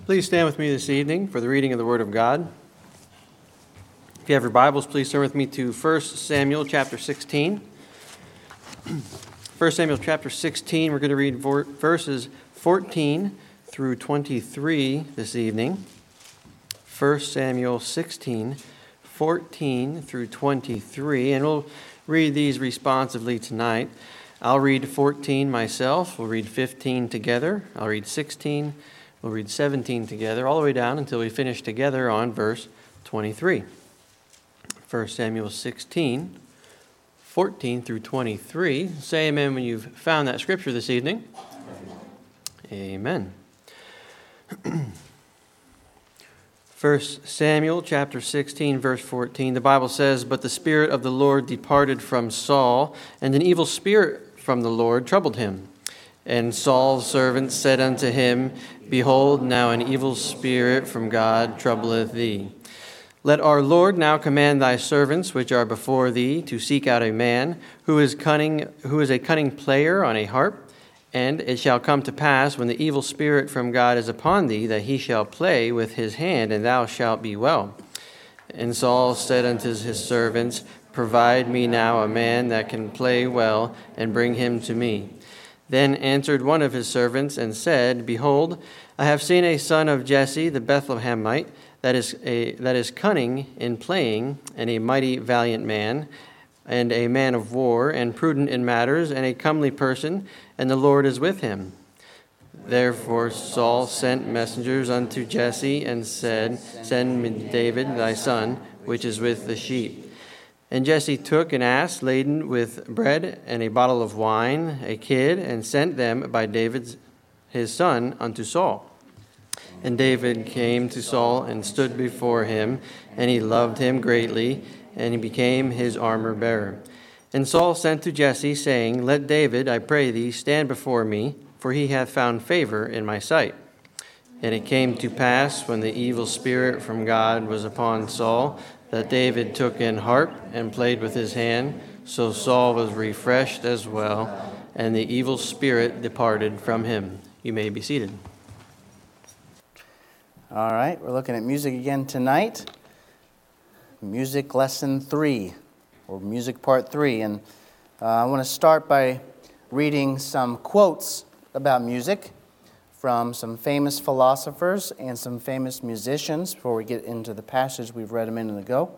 Please stand with me this evening for the reading of the Word of God. If you have your Bibles, please turn with me to 1 Samuel chapter 16. 1 Samuel chapter 16, we're going to read verses 14 through 23 this evening. 1 Samuel 16, 14 through 23, and we'll read these responsively tonight. I'll read 14 myself, we'll read 15 together, I'll read 16, we'll read 17 together, all the way down until we finish together on verse 23. 1 Samuel 16, 14 through 23. Say amen when you've found that scripture this evening. Amen. 1 Samuel chapter 16, verse 14, the Bible says, "But the Spirit of the Lord departed from Saul, and an evil spirit from the Lord troubled him. And Saul's servants said unto him, Behold, now an evil spirit from God troubleth thee. Let our Lord now command thy servants which are before thee to seek out a man who is a cunning player on a harp. And it shall come to pass, when the evil spirit from God is upon thee, that he shall play with his hand, and thou shalt be well. And Saul said unto his servants, Provide me now a man that can play well, and bring him to me. Then answered one of his servants, and said, Behold, I have seen a son of Jesse the Bethlehemite, that is cunning in playing, and a mighty valiant man, and a man of war, and prudent in matters, and a comely person, and the Lord is with him. Therefore Saul sent messengers unto Jesse, and said, Send me David thy son, which is with the sheep. And Jesse took an ass laden with bread, and a bottle of wine, a kid, and sent them by David his son unto Saul. And David came to Saul, and stood before him, and he loved him greatly, and he became his armor-bearer. And Saul sent to Jesse, saying, Let David, I pray thee, stand before me, for he hath found favor in my sight. And it came to pass, when the evil spirit from God was upon Saul, that David took an harp and played with his hand. So Saul was refreshed as well, and the evil spirit departed from him." You may be seated. All right, we're looking at music again tonight. Music lesson 3, or music part 3. And I want to start by reading some quotes about music from some famous philosophers and some famous musicians before we get into the passage we've read a minute ago.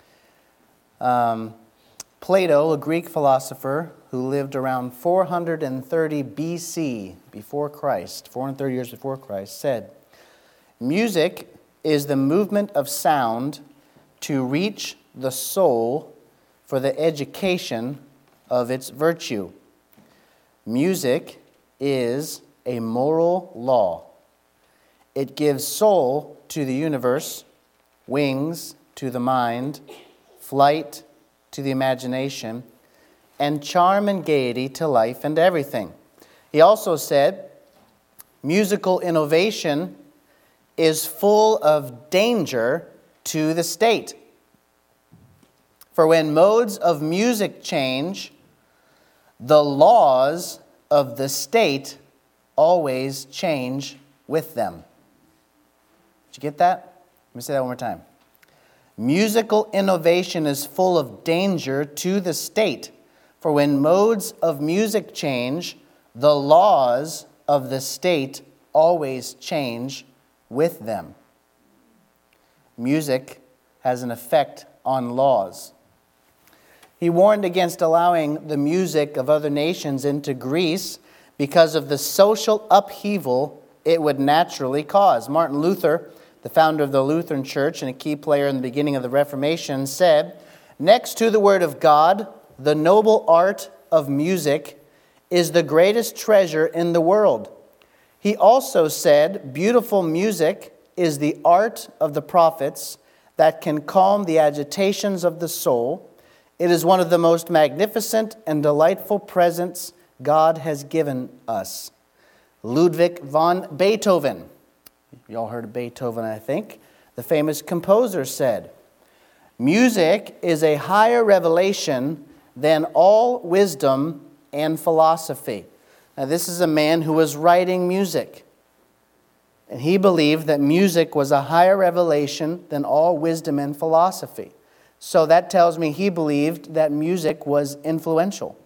Plato, a Greek philosopher who lived around 430 BC, before Christ, 430 years before Christ, said, Music is the movement of sound to reach the soul for the education of its virtue. Music is a moral law. It gives soul to the universe, wings to the mind, flight to the imagination, and charm and gaiety to life and everything. He also said, musical innovation is full of danger to the state. For when modes of music change, the laws of the state always change with them. Did you get that? Let me say that one more time. Musical innovation is full of danger to the state. For when modes of music change, the laws of the state always change with them. Music has an effect on laws. He warned against allowing the music of other nations into Greece because of the social upheaval it would naturally cause. Martin Luther, the founder of the Lutheran Church and a key player in the beginning of the Reformation, said, Next to the Word of God, the noble art of music is the greatest treasure in the world. He also said, Beautiful music is the art of the prophets that can calm the agitations of the soul. It is one of the most magnificent and delightful presents God has given us. Ludwig van Beethoven, you all heard of Beethoven, I think, the famous composer said, Music is a higher revelation than all wisdom and philosophy. Now, this is a man who was writing music. And he believed that music was a higher revelation than all wisdom and philosophy. So that tells me he believed that music was influential.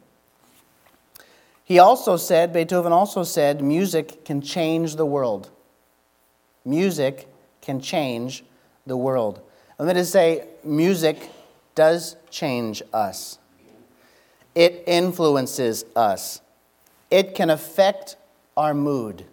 Beethoven also said, music can change the world. Music can change the world. Let me just say, music does change us. It influences us. It can affect our mood.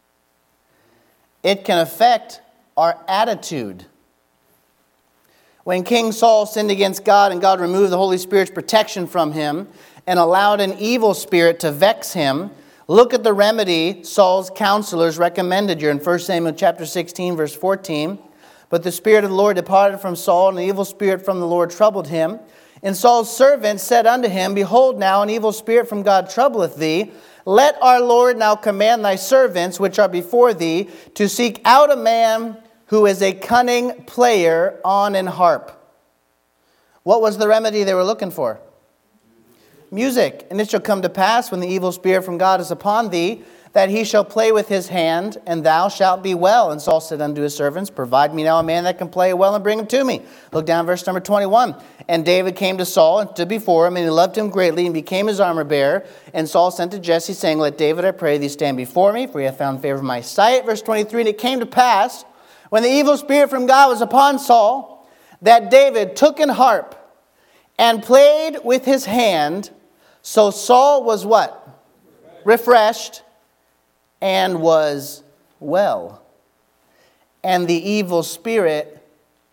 It can affect our attitude. When King Saul sinned against God and God removed the Holy Spirit's protection from him and allowed an evil spirit to vex him, look at the remedy Saul's counselors recommended here in 1 Samuel chapter 16, verse 14. But the Spirit of the Lord departed from Saul, and an evil spirit from the Lord troubled him. And Saul's servants said unto him, Behold, now an evil spirit from God troubleth thee. Let our Lord now command thy servants, which are before thee, to seek out a man who is a cunning player on an harp. What was the remedy they were looking for? Music. And it shall come to pass, when the evil spirit from God is upon thee, that he shall play with his hand, and thou shalt be well. And Saul said unto his servants, Provide me now a man that can play well, and bring him to me. Look down verse number 21. And David came to Saul and stood before him, and he loved him greatly, and became his armor bearer. And Saul sent to Jesse, saying, Let David, I pray thee, stand before me, for he hath found favor in my sight. Verse 23, and it came to pass, when the evil spirit from God was upon Saul, that David took an harp and played with his hand. So Saul was what? Refreshed, and was well. And the evil spirit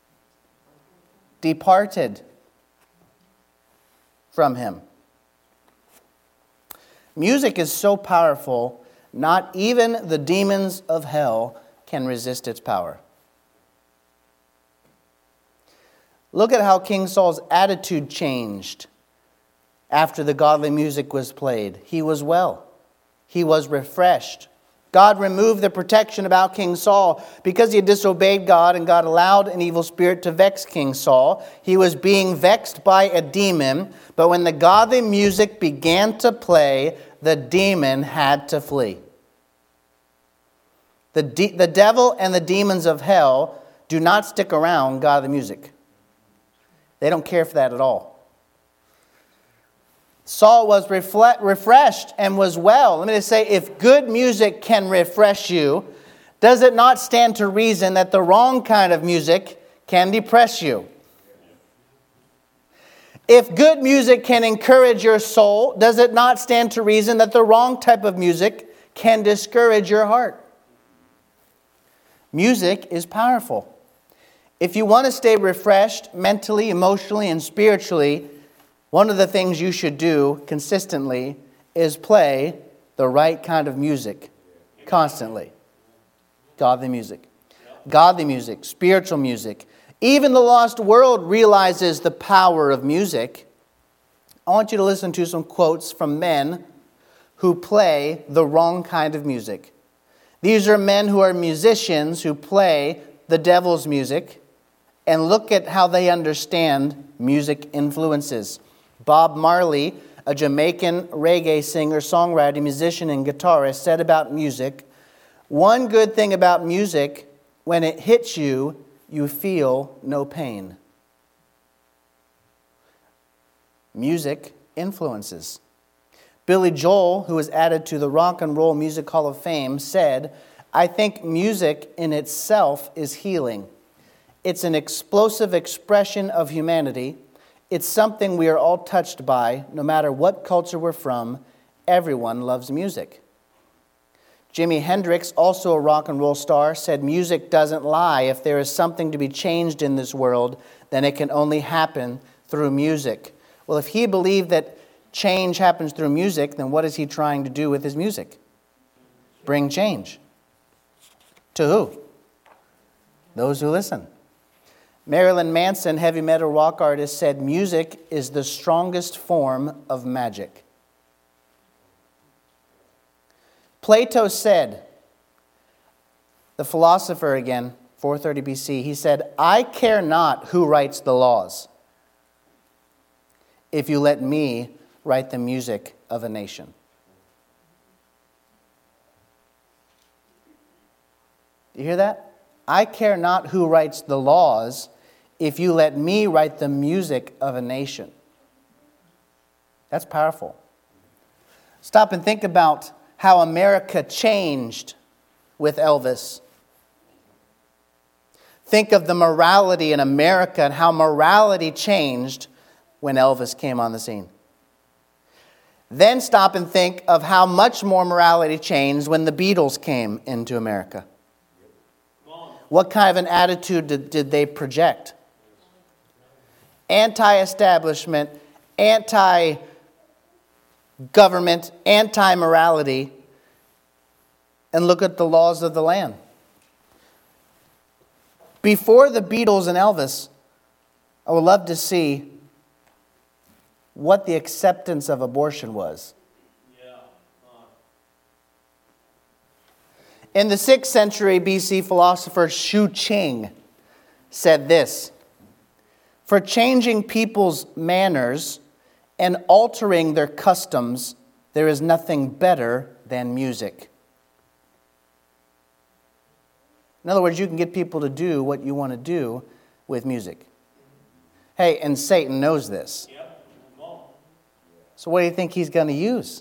departed from him. Music is so powerful, not even the demons of hell can resist its power. Look at how King Saul's attitude changed after the godly music was played. He was well. He was refreshed. God removed the protection about King Saul because he had disobeyed God, and God allowed an evil spirit to vex King Saul. He was being vexed by a demon, but when the godly music began to play, the demon had to flee. The devil and the demons of hell do not stick around godly music. They don't care for that at all. Saul was refreshed and was well. Let me just say, if good music can refresh you, does it not stand to reason that the wrong kind of music can depress you? If good music can encourage your soul, does it not stand to reason that the wrong type of music can discourage your heart? Music is powerful. If you want to stay refreshed mentally, emotionally, and spiritually, one of the things you should do consistently is play the right kind of music constantly. Godly music. Godly music, spiritual music. Even the lost world realizes the power of music. I want you to listen to some quotes from men who play the wrong kind of music. These are men who are musicians who play the devil's music, and look at how they understand music influences. Bob Marley, a Jamaican reggae singer, songwriter, musician, and guitarist, said about music, "One good thing about music, when it hits you, you feel no pain." Music influences. Billy Joel, who was added to the Rock and Roll Music Hall of Fame, said, "I think music in itself is healing. It's an explosive expression of humanity. It's something we are all touched by, no matter what culture we're from. Everyone loves music." Jimi Hendrix, also a rock and roll star, said, "Music doesn't lie. If there is something to be changed in this world, then it can only happen through music." Well, if he believed that change happens through music, then what is he trying to do with his music? Bring change. To who? Those who listen. Marilyn Manson, heavy metal rock artist, said, "Music is the strongest form of magic." Plato said, the philosopher again, 430 BC, he said, "I care not who writes the laws, if you let me write the music of a nation." Do you hear that? I care not who writes the laws if you let me write the music of a nation. That's powerful. Stop and think about how America changed with Elvis. Think of the morality in America and how morality changed when Elvis came on the scene. Then stop and think of how much more morality changed when the Beatles came into America. What kind of an attitude did they project? Anti-establishment, anti-government, anti-morality. And look at the laws of the land. Before the Beatles and Elvis, I would love to see what the acceptance of abortion was. In the 6th century BC, philosopher Xu Qing said this: "For changing people's manners and altering their customs, there is nothing better than music." In other words, you can get people to do what you want to do with music. Hey, and Satan knows this. So what do you think he's going to use?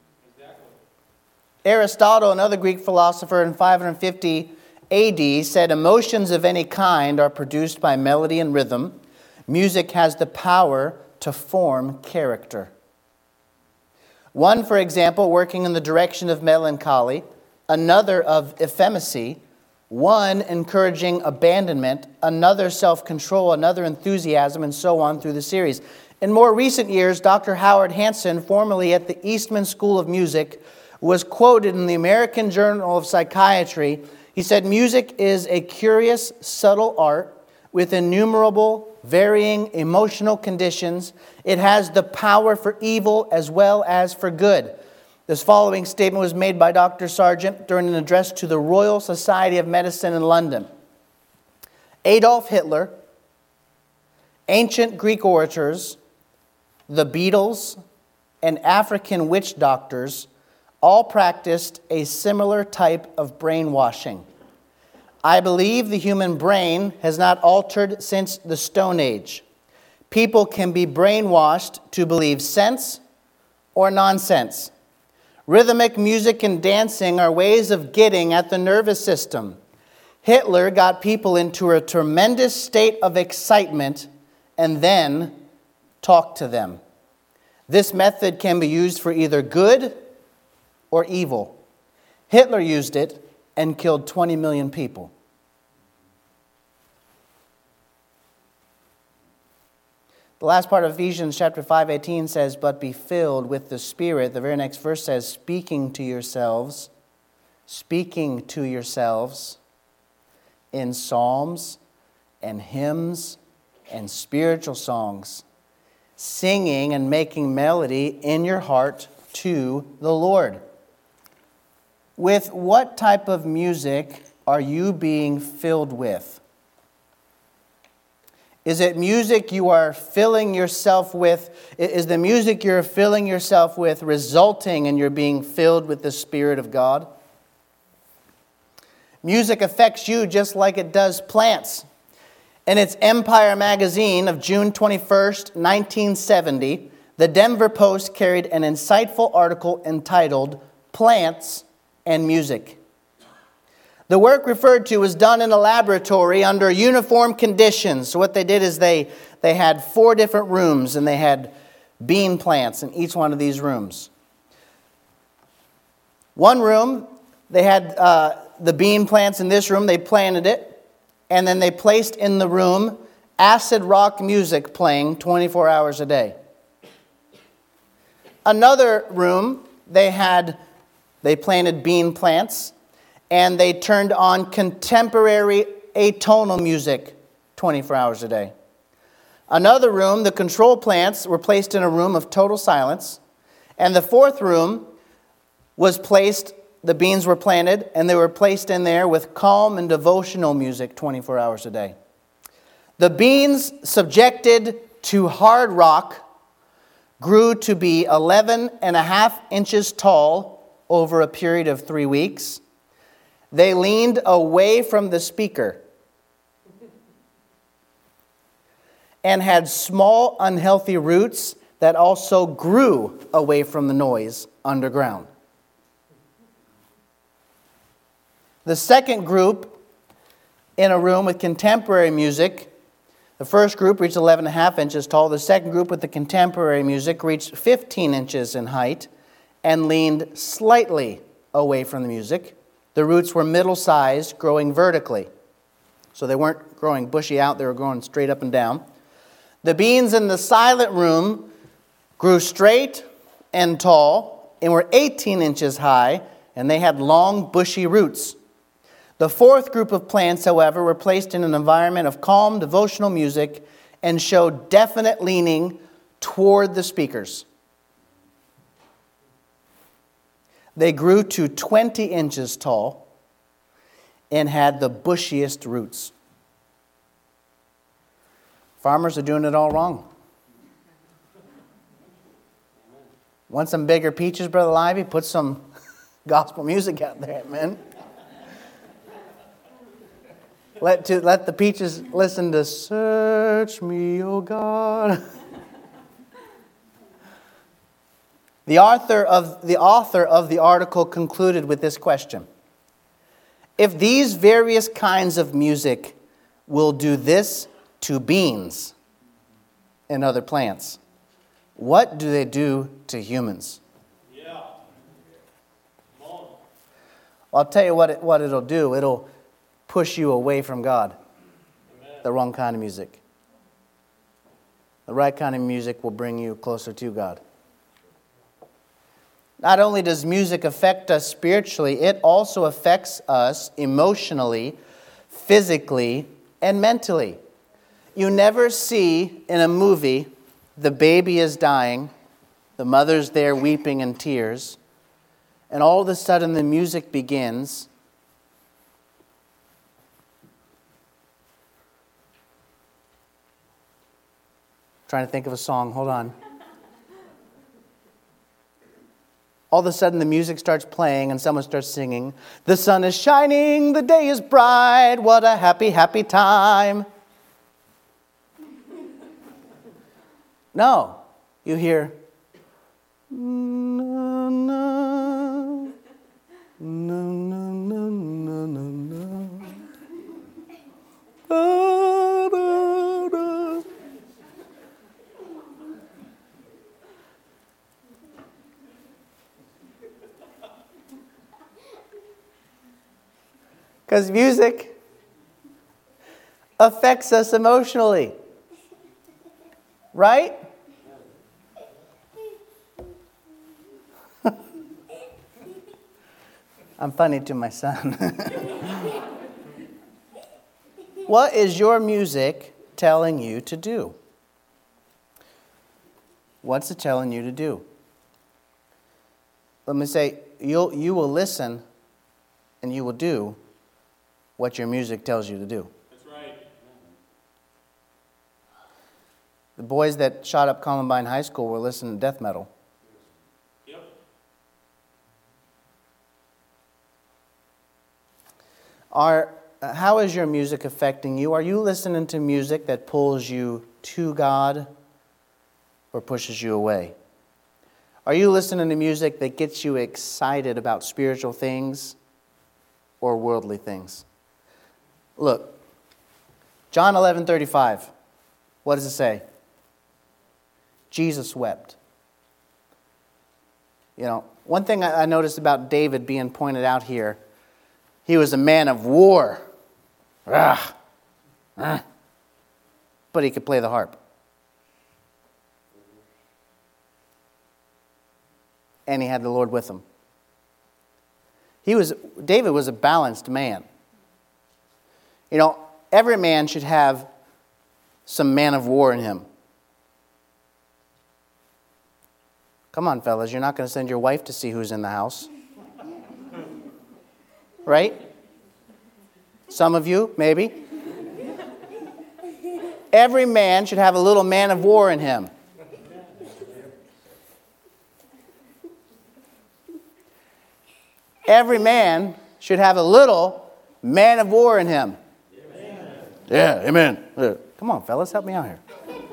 Aristotle, another Greek philosopher in 550 AD, said emotions of any kind are produced by melody and rhythm. Music has the power to form character. One, for example, working in the direction of melancholy, another of effeminacy, one encouraging abandonment, another self-control, another enthusiasm, and so on through the series. In more recent years, Dr. Howard Hansen, formerly at the Eastman School of Music, was quoted in the American Journal of Psychiatry. He said, "Music is a curious, subtle art with innumerable, varying emotional conditions. It has the power for evil as well as for good." This following statement was made by Dr. Sargent during an address to the Royal Society of Medicine in London. Adolf Hitler, ancient Greek orators, the Beatles, and African witch doctors all practiced a similar type of brainwashing. I believe the human brain has not altered since the Stone Age. People can be brainwashed to believe sense or nonsense. Rhythmic music and dancing are ways of getting at the nervous system. Hitler got people into a tremendous state of excitement and then talked to them. This method can be used for either good or evil. Hitler used it and killed 20 million people. The last part of Ephesians chapter 5:18 says, "But be filled with the Spirit." The very next verse says, speaking to yourselves in psalms and hymns and spiritual songs, singing and making melody in your heart to the Lord. With what type of music are you being filled with? Is it music you are filling yourself with? Is the music you're filling yourself with resulting in your being filled with the Spirit of God? Music affects you just like it does plants. In its Empire magazine of June 21st, 1970, the Denver Post carried an insightful article entitled "Plants and Music." The work referred to was done in a laboratory under uniform conditions. So what they did is they had 4 different rooms, and they had bean plants in each one of these rooms. One room, they had the bean plants in this room. They planted it, and then they placed in the room acid rock music playing 24 hours a day. Another room, they planted bean plants, and they turned on contemporary atonal music 24 hours a day. Another room, the control plants were placed in a room of total silence. And the 4th room the beans were planted, and they were placed in there with calm and devotional music 24 hours a day. The beans subjected to hard rock grew to be 11.5 inches tall over a period of 3 weeks. They leaned away from the speaker and had small, unhealthy roots that also grew away from the noise underground. The second group in a room with contemporary music, the first group reached 11.5 inches tall. The second group with the contemporary music reached 15 inches in height and leaned slightly away from the music. The roots were middle-sized, growing vertically. So they weren't growing bushy out, they were growing straight up and down. The beings in the silent room grew straight and tall and were 18 inches high, and they had long, bushy roots. The fourth group of plants, however, were placed in an environment of calm, devotional music and showed definite leaning toward the speakers. They grew to 20 inches tall and had the bushiest roots. Farmers are doing it all wrong. Want some bigger peaches, Brother Lively? Put some gospel music out there, man. Let the peaches listen to "Search Me, O God." The author of the article concluded with this question: if these various kinds of music will do this to beans and other plants, what do they do to humans? Yeah. Well, I'll tell you what it'll do. It'll push you away from God. Amen. The wrong kind of music. The right kind of music will bring you closer to God. Not only does music affect us spiritually, it also affects us emotionally, physically, and mentally. You never see in a movie the baby is dying, the mother's there weeping in tears, and all of a sudden the music begins. Trying to think of a song. Hold on. All of a sudden the music starts playing and someone starts singing, "The sun is shining, the day is bright, what a happy, happy time." No, you hear, "Na, na, na, na, na, na, na, na. Da, da, da." Because music affects us emotionally. Right? I'm funny to my son. What is your music telling you to do? What's it telling you to do? Let me say, you will listen and you will do what your music tells you to do. That's right. The boys that shot up Columbine High School were listening to death metal. Yep. How is your music affecting you? Are you listening to music that pulls you to God or pushes you away? Are you listening to music that gets you excited about spiritual things or worldly things? Look, John 11:35. What does it say? Jesus wept. You know, one thing I noticed about David being pointed out here, he was a man of war. But he could play the harp. And he had the Lord with him. David was a balanced man. You know, every man should have some man of war in him. Come on, fellas, you're not going to send your wife to see who's in the house. Right? Some of you, maybe. Every man should have a little man of war in him. Every man should have a little man of war in him. Amen. Yeah, amen. Come on, fellas, help me out here.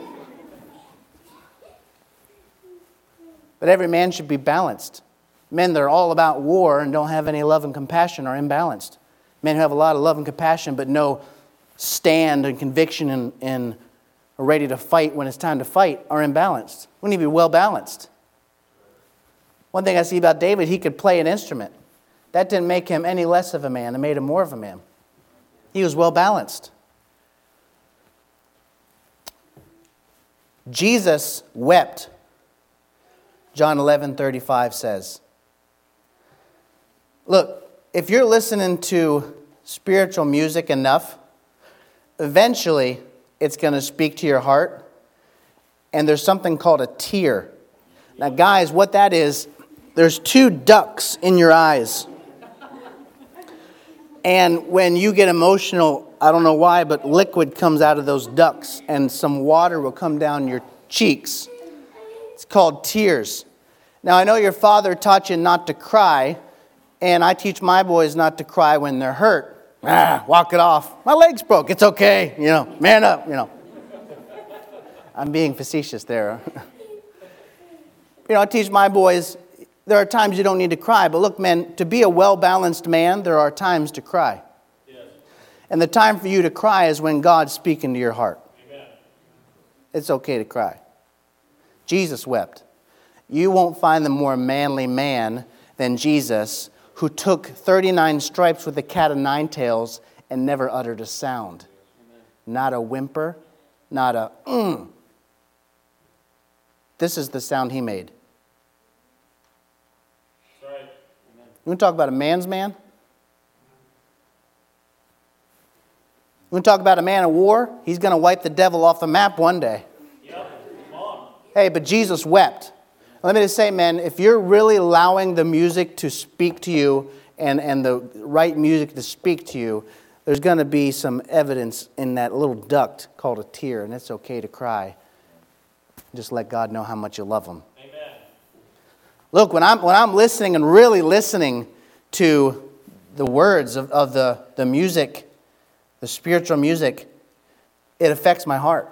But every man should be balanced. Men that are all about war and don't have any love and compassion are imbalanced. Men who have a lot of love and compassion but no stand and conviction and are ready to fight when it's time to fight are imbalanced. We need to be well balanced. One thing I see about David, he could play an instrument. That didn't make him any less of a man. It made him more of a man. He was well balanced. Jesus wept. John 11:35 says. Look, if you're listening to spiritual music enough, eventually it's going to speak to your heart. And there's something called a tear. Now, guys, what that is, there's two ducts in your eyes. And when you get emotional, I don't know why, but liquid comes out of those ducts and some water will come down your cheeks. It's called tears. Now, I know your father taught you not to cry, and I teach my boys not to cry when they're hurt. Walk it off. My leg's broke. It's okay. Man up, I'm being facetious there. I teach my boys, there are times you don't need to cry. But look, men, to be a well-balanced man, there are times to cry. Yes. And the time for you to cry is when God's speaking to your heart. Amen. It's okay to cry. Jesus wept. You won't find the more manly man than Jesus, who took 39 stripes with a cat of nine tails and never uttered a sound. Amen. Not a whimper, not a This is the sound he made. That's right. Amen. You want to talk about a man's man? You want to talk about a man of war? He's going to wipe the devil off the map one day. Yep. Come on. Hey, but Jesus wept. Let me just say, man, if you're really allowing the music to speak to you and the right music to speak to you, there's going to be some evidence in that little duct called a tear, and it's okay to cry. Just let God know how much you love him. Amen. Look, when I'm listening and really listening to the words of the music, the spiritual music, it affects my heart.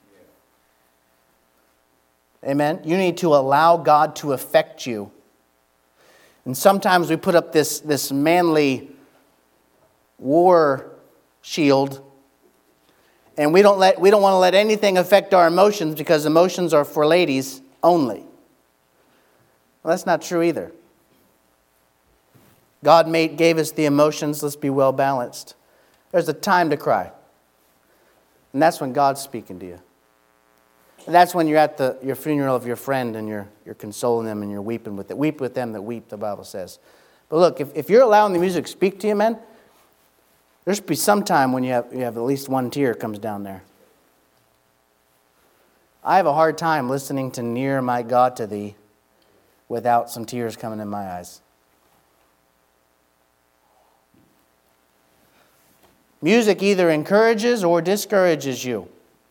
Amen? You need to allow God to affect you. And sometimes we put up this manly war shield, and we don't want to let anything affect our emotions because emotions are for ladies only. Well, that's not true either. God gave us the emotions. Let's be well balanced. There's a time to cry. And that's when God's speaking to you. And that's when you're at your funeral of your friend and you're consoling them and you're weeping with them. Weep with them that weep, the Bible says. But look, if you're allowing the music to speak to you, man, there should be some time when you have at least one tear comes down there. I have a hard time listening to Near My God to Thee without some tears coming in my eyes. Music either encourages or discourages you.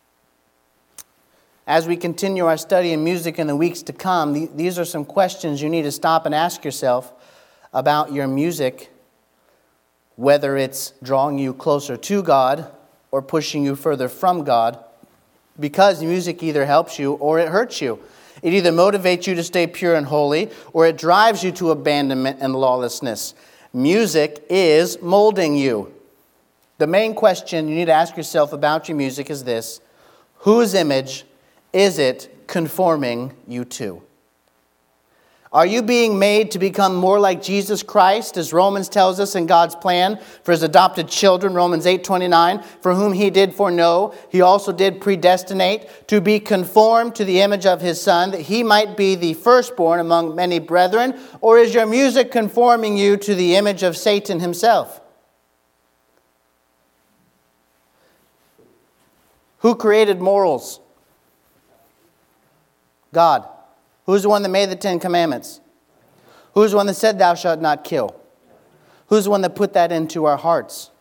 As we continue our study in music in the weeks to come, these are some questions you need to stop and ask yourself about your music, whether it's drawing you closer to God or pushing you further from God, because music either helps you or it hurts you. It either motivates you to stay pure and holy, or it drives you to abandonment and lawlessness. Music is molding you. The main question you need to ask yourself about your music is this: whose image is it conforming you to? Are you being made to become more like Jesus Christ, as Romans tells us in God's plan for his adopted children, Romans 8:29, for whom he did foreknow, he also did predestinate to be conformed to the image of his Son, that he might be the firstborn among many brethren? Or is your music conforming you to the image of Satan himself? Who created morals? God. Who's the one that made the Ten Commandments? Who's the one that said thou shalt not kill? Who's the one that put that into our hearts?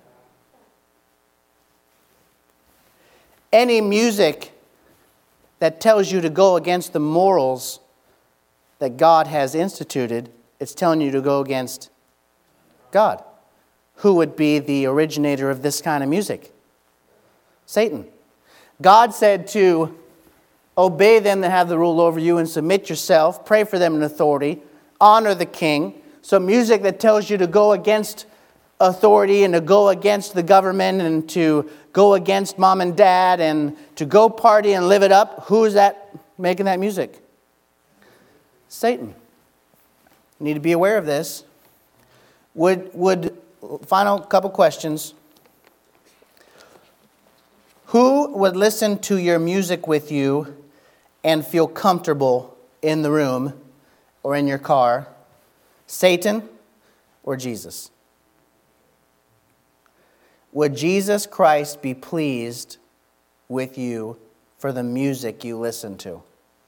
Any music that tells you to go against the morals that God has instituted, it's telling you to go against God. Who would be the originator of this kind of music? Satan. God said to obey them that have the rule over you and submit yourself, pray for them in authority, honor the king. So music that tells you to go against authority and to go against the government and to go against mom and dad and to go party and live it up. Who is that making that music? Satan. You need to be aware of this. Final couple questions. Who would listen to your music with you and feel comfortable in the room or in your car? Satan or Jesus? Would Jesus Christ be pleased with you for the music you listen to?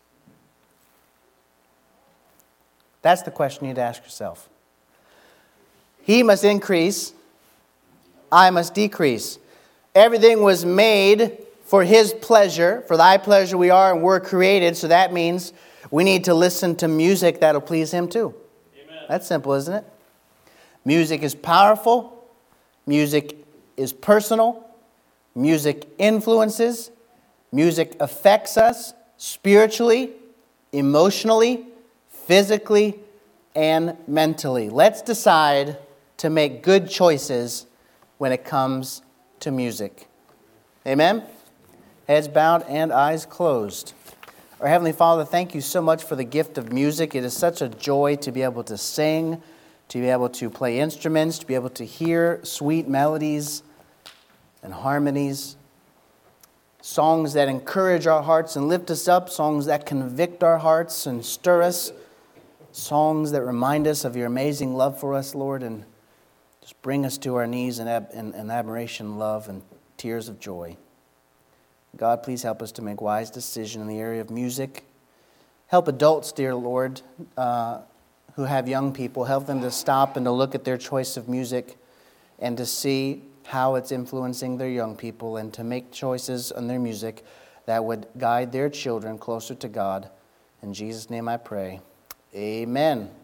That's the question you need to ask yourself. He must increase, I must decrease. Everything was made for His pleasure. For thy pleasure we are and were created. So that means we need to listen to music that'll please Him too. Amen. That's simple, isn't it? Music is powerful. Music is personal. Music influences. Music affects us spiritually, emotionally, physically, and mentally. Let's decide to make good choices when it comes to music. Amen? Heads bowed and eyes closed. Our Heavenly Father, thank you so much for the gift of music. It is such a joy to be able to sing, to be able to play instruments, to be able to hear sweet melodies and harmonies, songs that encourage our hearts and lift us up, songs that convict our hearts and stir us, songs that remind us of your amazing love for us, Lord, and just bring us to our knees in admiration, love, and tears of joy. God, please help us to make wise decisions in the area of music. Help adults, dear Lord, who have young people. Help them to stop and to look at their choice of music and to see how it's influencing their young people and to make choices on their music that would guide their children closer to God. In Jesus' name I pray. Amen.